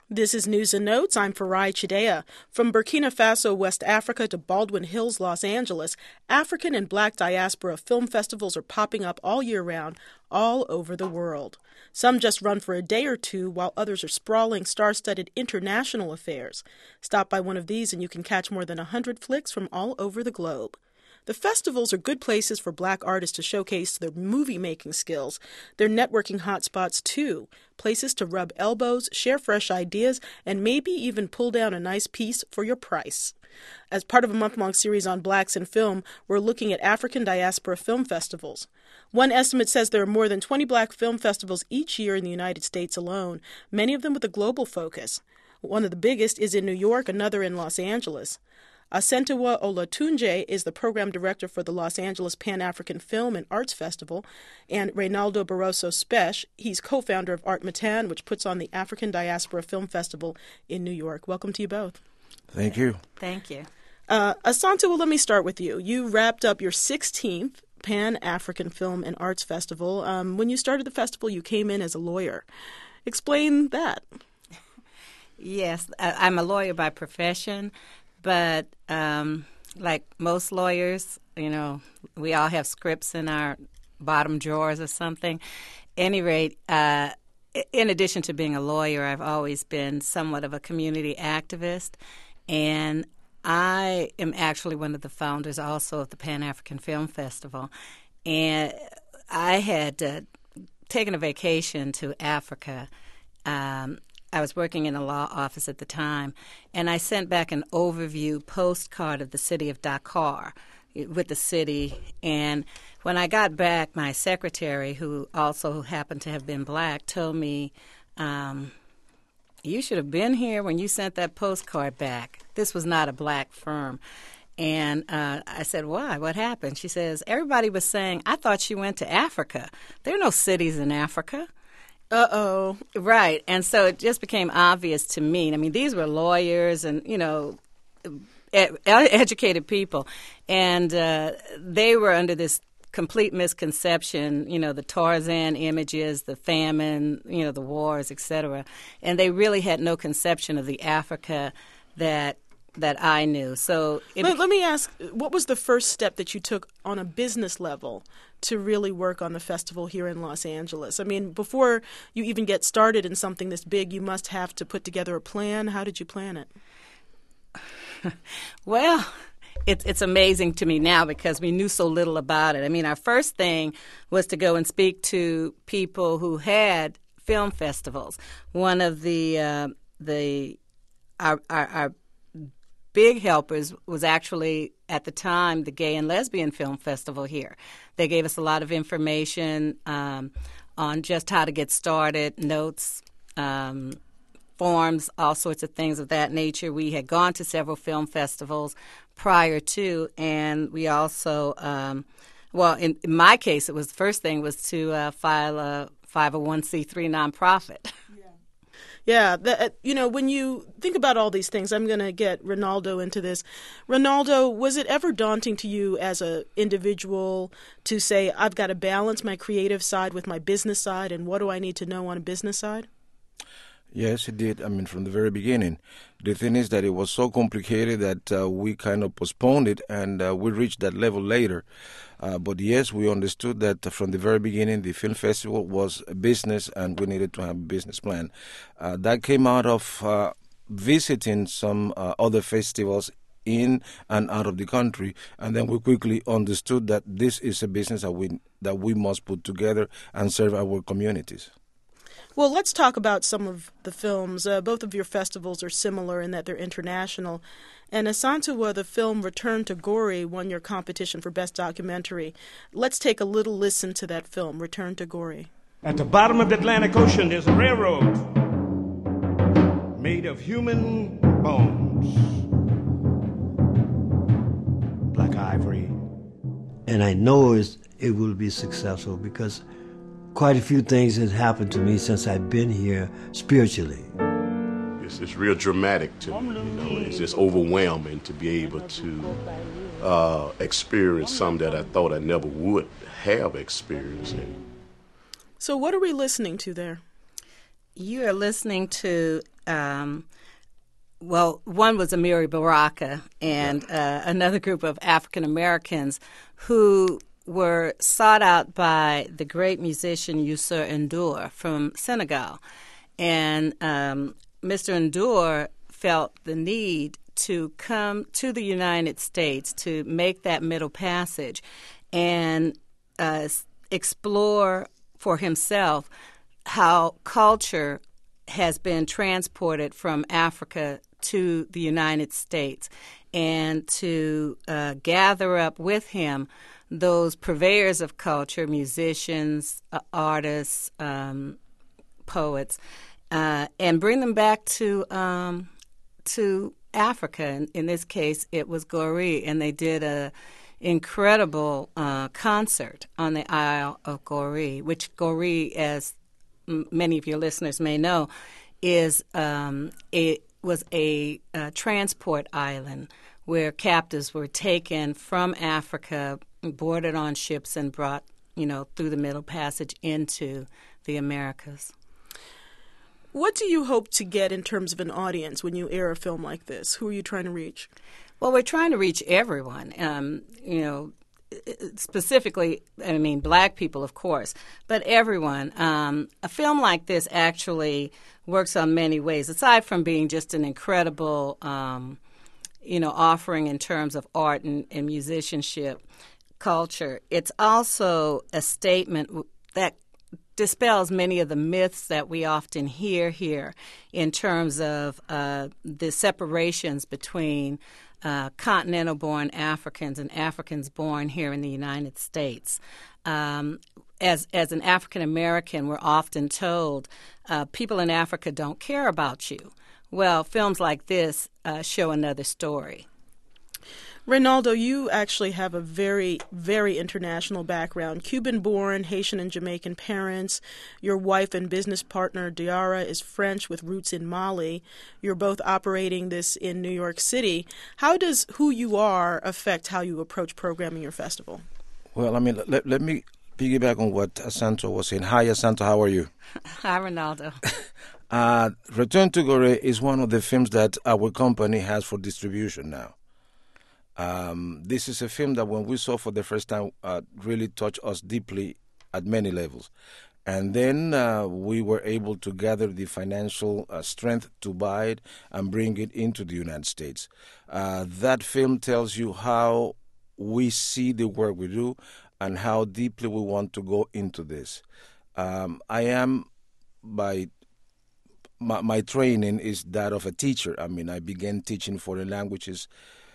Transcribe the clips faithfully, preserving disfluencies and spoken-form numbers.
This is News and Notes. I'm Farai Chidea. From Burkina Faso, West Africa to Baldwin Hills, Los Angeles, African and Black diaspora film festivals are popping up all year round, all over the world. Some just run for a day or two, while others are sprawling, star-studded international affairs. Stop by one of these and you can catch more than one hundred flicks from all over the globe. The festivals are good places for Black artists to showcase their movie-making skills. They're networking hotspots, too, places to rub elbows, share fresh ideas, and maybe even pull down a nice piece for your price. As part of a month-long series on Blacks in film, we're looking at African diaspora film festivals. One estimate says there are more than twenty Black film festivals each year in the United States alone, many of them with a global focus. One of the biggest is in New York, another in Los Angeles. Asentawa Olatunji is the program director for the Los Angeles Pan-African Film and Arts Festival, and Reynaldo Barroso Spesh, he's co-founder of Art Matan, which puts on the African Diaspora Film Festival in New York. Welcome to you both. Thank you. Thank you. Uh, Asentawa, let me start with you. You wrapped up your sixteenth Pan-African Film and Arts Festival. Um, when you started the festival, you came in as a lawyer. Explain that. Yes, I'm a lawyer by profession. But um, like most lawyers, you know, we all have scripts in our bottom drawers or something. At any rate, uh, in addition to being a lawyer, I've always been somewhat of a community activist. And I am actually one of the founders also of the Pan-African Film Festival. And I had uh, taken a vacation to Africa. Um I was working in a law office at the time, and I sent back an overview postcard of the city of Dakar with the city. And when I got back, my secretary, who also happened to have been Black, told me, um, you should have been here when you sent that postcard back. This was not a Black firm. And uh, I said, why? What happened? She says, everybody was saying, I thought she went to Africa. There are no cities in Africa. Uh-oh. Right. And so it just became obvious to me. I mean, these were lawyers and, you know, ed- educated people. And uh, they were under this complete misconception, you know, the Tarzan images, the famine, you know, the wars, et cetera. And they really had no conception of the Africa that that I knew. So it let, let me ask, what was the first step that you took on a business level to really work on the festival here in Los Angeles? I mean, before you even get started in something this big, you must have to put together a plan. How did you plan it? Well, it's it's amazing to me now because we knew so little about it. I mean, our first thing was to go and speak to people who had film festivals. One of the uh, the our, our, our big helpers was actually, at the time, the Gay and Lesbian Film Festival here. They gave us a lot of information um, on just how to get started, notes, um, forms, all sorts of things of that nature. We had gone to several film festivals prior to, and we also, um, well, in, in my case, it was the first thing was to uh, file a five oh one c three nonprofit. Yeah, that, you know, when you think about all these things, I'm going to get Reynaldo into this. Reynaldo, was it ever daunting to you as an individual to say, I've got to balance my creative side with my business side, and what do I need to know on a business side? Yes, it did. I mean, from the very beginning. The thing is that it was so complicated that uh, we kind of postponed it, and uh, we reached that level later. Uh, but yes, we understood that from the very beginning, the film festival was a business, and we needed to have a business plan. Uh, that came out of uh, visiting some uh, other festivals in and out of the country, and then we quickly understood that this is a business that we that we must put together and serve our communities. Well, let's talk about some of the films. Uh, both of your festivals are similar in that they're international. And Asentawa, the film Return to Gori, won your competition for Best Documentary. Let's take a little listen to that film, Return to Gori. At the bottom of the Atlantic Ocean, there's a railroad made of human bones, black ivory. And I know it's, it will be successful because quite a few things have happened to me since I've been here spiritually. It's, it's real dramatic to me, you know. It's just overwhelming to be able to uh, experience something that I thought I never would have experienced. So what are we listening to there? You are listening to um, well, one was Amiri Baraka and uh, another group of African Americans who were sought out by the great musician Youssou N'Dour from Senegal. And um, Mister N'Dour felt the need to come to the United States to make that Middle Passage and uh, explore for himself how culture has been transported from Africa to the United States, and to uh, gather up with him those purveyors of culture, musicians, uh, artists, um, poets, uh, and bring them back to um, to Africa. In, in this case, it was Gorée, and they did a incredible uh, concert on the Isle of Gorée, which Gorée, as m- many of your listeners may know, is um, it was a, a transport island where captives were taken from Africa, boarded on ships, and brought, you know, through the Middle Passage into the Americas. What do you hope to get in terms of an audience when you air a film like this? Who are you trying to reach? Well, we're trying to reach everyone, um, you know, specifically, I mean, black people, of course, but everyone. Um, a film like this actually works on many ways, aside from being just an incredible, um, you know, offering in terms of art and, and musicianship, culture. It's also a statement that dispels many of the myths that we often hear here in terms of uh, the separations between uh, continental-born Africans and Africans born here in the United States. Um, as as an African American, we're often told uh, people in Africa don't care about you. Well, films like this uh, show another story. Reynaldo, you actually have a very, very international background. Cuban-born, Haitian and Jamaican parents. Your wife and business partner, Diarra, is French with roots in Mali. You're both operating this in New York City. How does who you are affect how you approach programming your festival? Well, I mean, let, let me piggyback on what Asanto was saying. Hi, Asanto, how are you? Hi, Reynaldo. uh, Return to Gorée is one of the films that our company has for distribution now. Um, this is a film that when we saw for the first time uh, really touched us deeply at many levels. And then uh, we were able to gather the financial uh, strength to buy it and bring it into the United States. Uh, that film tells you how we see the work we do and how deeply we want to go into this. Um, I am, by my, my training is that of a teacher. I mean, I began teaching foreign languages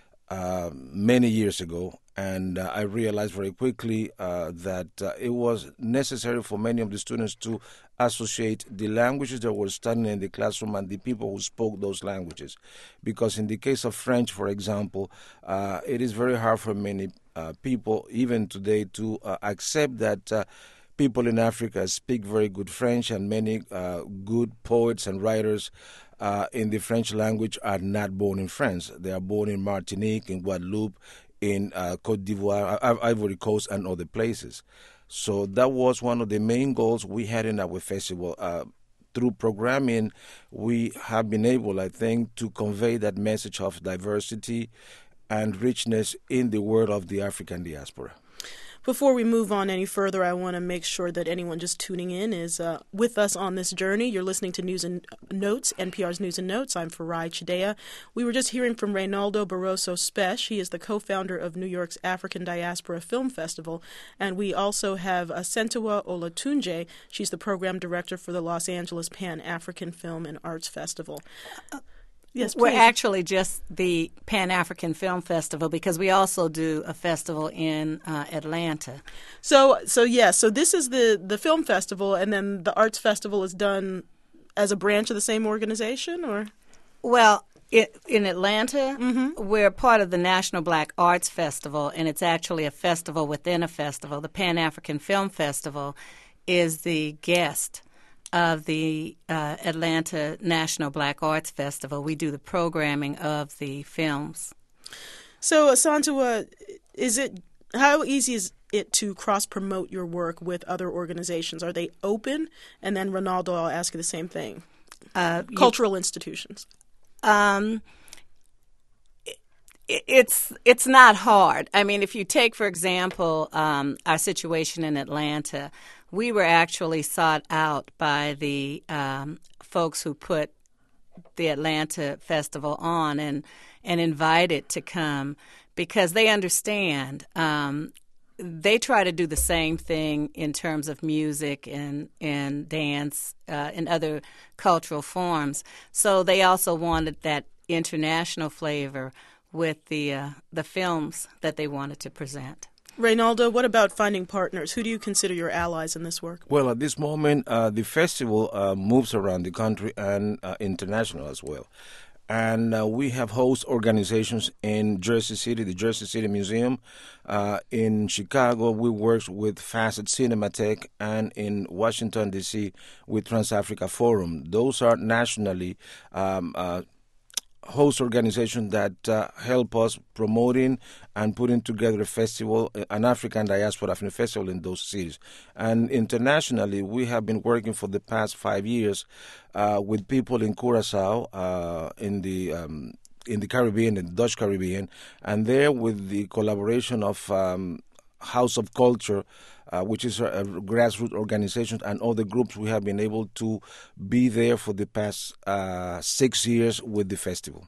Uh, many years ago, and uh, I realized very quickly uh, that uh, it was necessary for many of the students to associate the languages that were studying in the classroom and the people who spoke those languages. Because in the case of French, for example, uh, it is very hard for many uh, people, even today, to uh, accept that uh, people in Africa speak very good French, and many uh, good poets and writers Uh, in the French language are not born in France. They are born in Martinique, in Guadeloupe, in uh, Côte d'Ivoire, Ivory Coast, and other places. So that was one of the main goals we had in our festival. Uh, through programming, we have been able, I think, to convey that message of diversity and richness in the world of the African diaspora. Before we move on any further, I want to make sure that anyone just tuning in is uh, with us on this journey. You're listening to News and Notes, N P R's News and Notes. I'm Farai Chideya. We were just hearing from Reynaldo Barroso Spesh. He is the co-founder of New York's African Diaspora Film Festival. And we also have Asentewa Olatunji. She's the program director for the Los Angeles Pan-African Film and Arts Festival. Uh, Yes, please. We're actually just the Pan-African Film Festival because we also do a festival in uh, Atlanta. So, so yes, yeah, so this is the, the film festival, and then the arts festival is done as a branch of the same organization, or? Well, it, in Atlanta, mm-hmm. we're part of the National Black Arts Festival, and it's actually a festival within a festival. The Pan-African Film Festival is the guest of the uh, Atlanta National Black Arts Festival. We do the programming of the films. So, Asantewa, is it how easy is it to cross-promote your work with other organizations? Are they open? And then, Reynaldo, I'll ask you the same thing. Uh, Cultural you, institutions. Um, it, it's it's not hard. I mean, if you take, for example, um, our situation in Atlanta, we were actually sought out by the um, folks who put the Atlanta Festival on and and invited to come because they understand. Um, they try to do the same thing in terms of music and, and dance uh, and other cultural forms. So they also wanted that international flavor with the uh, the films that they wanted to present. Reynaldo, what about finding partners? Who do you consider your allies in this work? Well, at this moment, uh, the festival uh, moves around the country and uh, international as well. And uh, we have host organizations in Jersey City, the Jersey City Museum. Uh, in Chicago, we work with Facet Cinematheque, and in Washington, D C with Trans-Africa Forum. Those are nationally um, uh, host organizations that uh, help us promoting and putting together a festival, an African Diaspora Film Festival in those cities. And internationally, we have been working for the past five years uh, with people in Curacao, uh, in the um, in the Caribbean, in the Dutch Caribbean, and there with the collaboration of um, House of Culture, Uh, which is a, a grassroots organization, and other groups, we have been able to be there for the past uh, six years with the festival.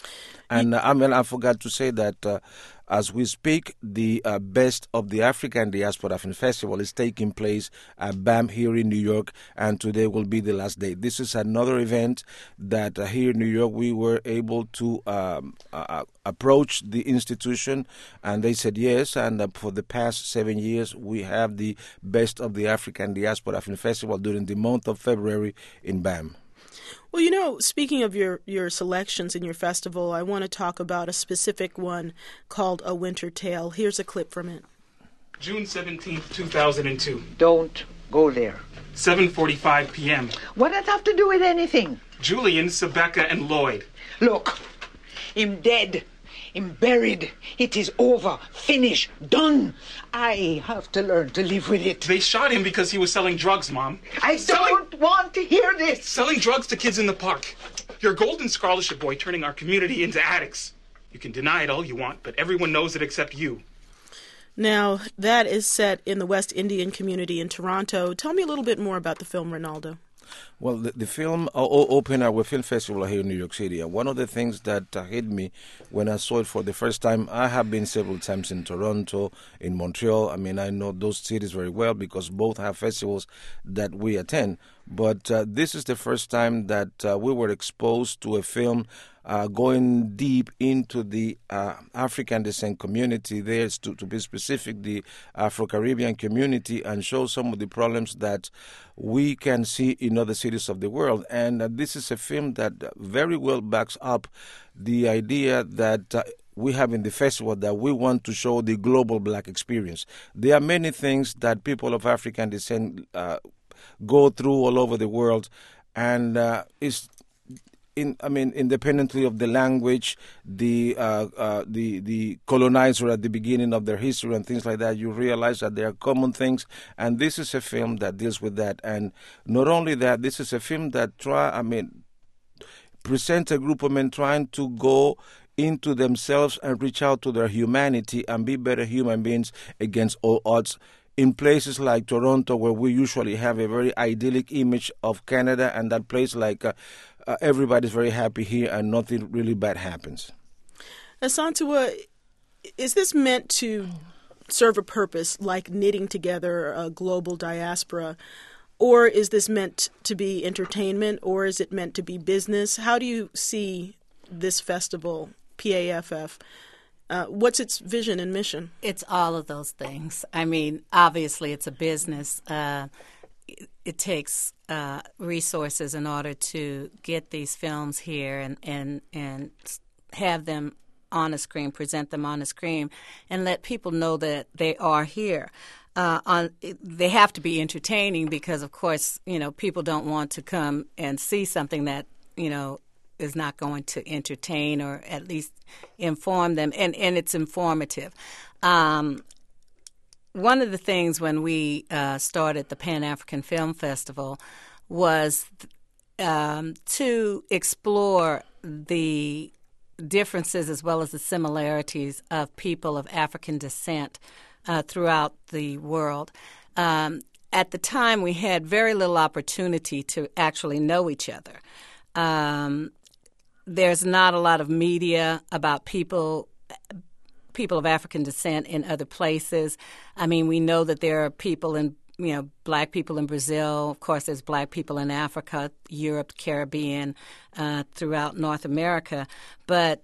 And uh, I mean, I forgot to say that uh, as we speak, the uh, Best of the African Diaspora Film Festival is taking place at B A M here in New York, and today will be the last day. This is another event that uh, here in New York we were able to um, uh, approach the institution, and they said yes, and uh, for the past seven years we have the Best of the African Diaspora Film Festival during the month of February in B A M. Well, you know, speaking of your, your selections in your festival, I want to talk about a specific one called A Winter Tale. Here's a clip from it. June seventeenth, two thousand two. Don't go there. seven forty-five p.m. What does that have to do with anything? Julian, Sebecca, and Lloyd. Look, him dead. Him buried. It is over. Finish. Done. I have to learn to live with it. They shot him because he was selling drugs, Mom. I selling... don't want to hear this. Selling drugs to kids in the park. Your golden scholarship boy turning our community into addicts. You can deny it all you want, but everyone knows it except you. Now, that is set in the West Indian community in Toronto. Tell me a little bit more about the film, Reynaldo. Well, the, the film uh, opened our film festival here in New York City. And one of the things that uh, hit me when I saw it for the first time, I have been several times in Toronto, in Montreal. I mean, I know those cities very well because both have festivals that we attend. But uh, this is the first time that uh, we were exposed to a film uh, going deep into the uh, African descent community there, to, to be specific, the Afro-Caribbean community, and show some of the problems that we can see in other cities of the world. And uh, this is a film that very well backs up the idea that uh, we have in the festival, that we want to show the global black experience. There are many things that people of African descent uh, go through all over the world, and uh, it's in, I mean, independently of the language, the uh, uh, the the colonizer at the beginning of their history and things like that, you realize that there are common things, and this is a film that deals with that. And not only that, this is a film that try, I mean, presents a group of men trying to go into themselves and reach out to their humanity and be better human beings against all odds. In places like Toronto, where we usually have a very idyllic image of Canada, and that place like uh, uh, everybody's very happy here and nothing really bad happens. Asantewaa, is this meant to serve a purpose, like knitting together a global diaspora, or is this meant to be entertainment, or is it meant to be business? How do you see this festival, P A F F? Uh, what's its vision and mission? It's all of those things. I mean, obviously, it's a business. Uh, it, it takes uh, resources in order to get these films here and, and, and have them on a screen, present them on a screen, and let people know that they are here. Uh, on, they have to be entertaining because, of course, you know, people don't want to come and see something that, you know, is not going to entertain or at least inform them, and, and it's informative. Um, one of the things when we uh, started the Pan-African Film Festival was um, to explore the differences as well as the similarities of people of African descent uh, throughout the world. Um, at the time, we had very little opportunity to actually know each other. Um, there's not a lot of media about people people of African descent in other places. I mean, we know that there are people in, you know, black people in Brazil. Of course, there's black people in Africa, Europe, Caribbean, uh, throughout North America. But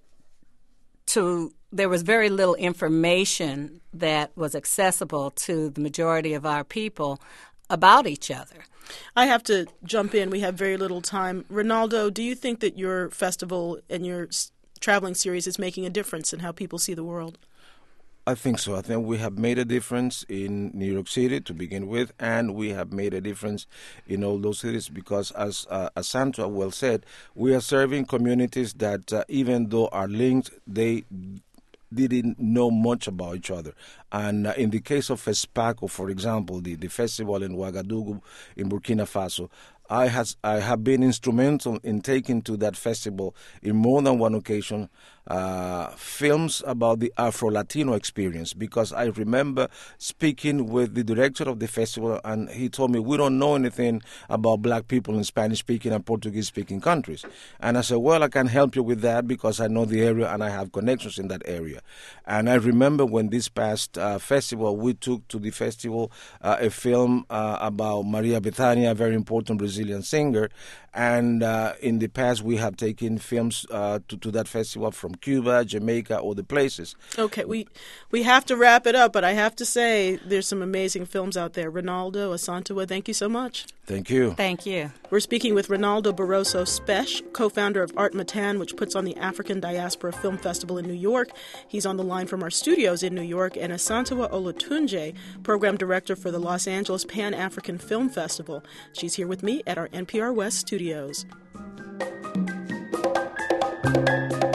to there was very little information that was accessible to the majority of our people about each other. I have to jump in. We have very little time. Ronaldo, do you think that your festival and your s- traveling series is making a difference in how people see the world? I think so. I think we have made a difference in New York City to begin with, and we have made a difference in all those cities because, as uh, as Sandra well said, we are serving communities that uh, even though are linked, they didn't know much about each other. And uh, in the case of FESPACO, for example, the, the festival in Ouagadougou in Burkina Faso, I has I have been instrumental in taking to that festival in more than one occasion uh, films about the Afro-Latino experience, because I remember speaking with the director of the festival, and he told me, we don't know anything about black people in Spanish-speaking and Portuguese-speaking countries. And I said, well, I can help you with that because I know the area and I have connections in that area. And I remember when this past uh, festival, we took to the festival uh, a film uh, about Maria Bethania, a very important Brazilian singer. And uh, in the past, we have taken films uh, to, to that festival from Cuba, Jamaica, other places. Okay, we we have to wrap it up, but I have to say there's some amazing films out there. Ronaldo Asantewaa, thank you so much. Thank you. Thank you. We're speaking with Ronaldo Barroso Spesh, co-founder of Art Matan, which puts on the African Diaspora Film Festival in New York. He's on the line from our studios in New York, and Asantewaa Olatunji, program director for the Los Angeles Pan-African Film Festival. She's here with me at our N P R West studios.